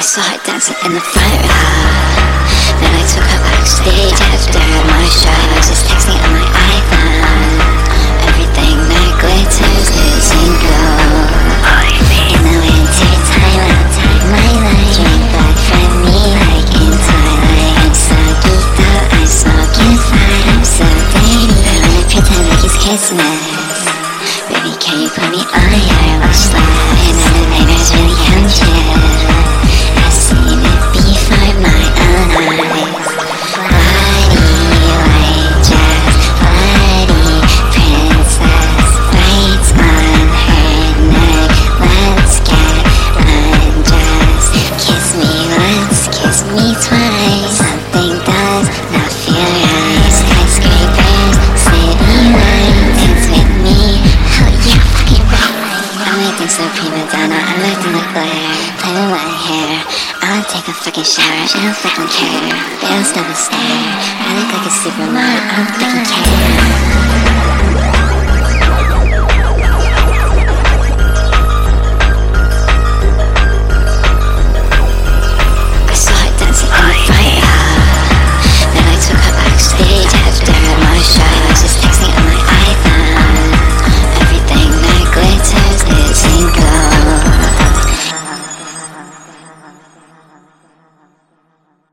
saw her dancing in the front row. Then I took her backstage after my show. I was just texting on my iPhone. Everything that glitters losing glow. In the winter time, my life drink black from me like in Twilight. I'm so geeked out, I'm smoking fire. I'm so dirty, I wanna pretend like it's Christmas. Baby, can you put me on your watch list? And all the neighbors really come true. I've seen it before my own eyes. Body white dress, bloody princess, braids on her neck. Let's get undressed. Kiss me once, kiss me twice. Something does not feel right. Skyscrapers, city lights, dance with me. Oh yeah, fucking right. I'm acting so prima donna, I'm acting like Blair. Play with my hair, I'll take a fucking shower. I don't fucking care, they don't stop and stare. I look like a supermodel, I don't fucking care.